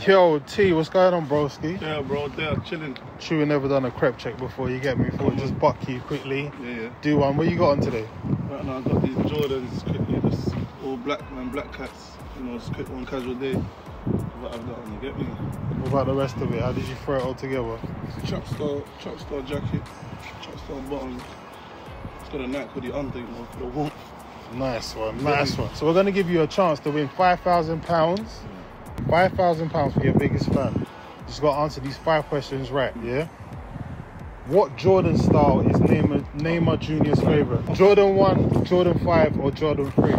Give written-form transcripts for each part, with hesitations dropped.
Yo, T, what's going on, broski? Yeah, bro, they're chilling. True, never done a crepe check before, you get me? Thought just buck you quickly. Yeah. Do one. What you got on today? Right now, I got these Jordans quickly, just all black, man, black cats. You know, just quick one casual day. What I've got on, you get me? What about the rest of it? How did you throw it all together? Trap star jacket, trap star bottom. It's got a Nike hoodie under, you know, for the warmth. Nice one, nice one. So we're going to give you a chance to win £5,000. £5,000 for your biggest fan. Just got to answer these 5 questions right, yeah? What Jordan style is Neymar Jr.'s favourite? Jordan 1, Jordan 5 or Jordan 3?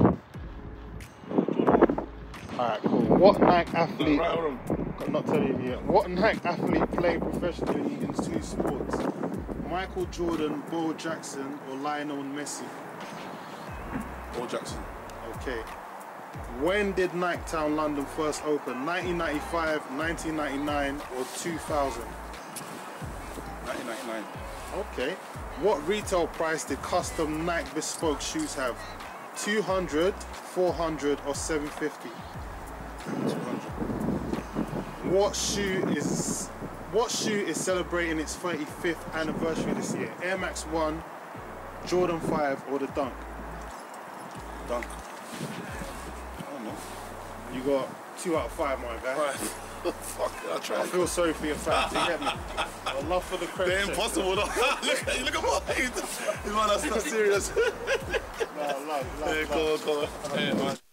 Alright, cool. What Nike athlete... Right or wrong? I'm not telling you yet. What Nike athlete played professionally in 2 sports? Michael Jordan, Bo Jackson or Lionel Messi? Bo Jackson. Okay. When did Nike Town London first open? 1995, 1999 or 2000? 1999. Okay. What retail price did custom Nike bespoke shoes have? 200, 400 or 750? 200. What shoe is celebrating its 35th anniversary this year? Air Max 1, Jordan 5 or the Dunk? Dunk. I don't know. You got 2 out of 5, my guy. Right. Fuck it, I'll try. I feel sorry for your fans, you get me? I love for the credit. They're impossible though. look at my face. This man, that's not serious. No, love. Yeah, go on. Yeah, man.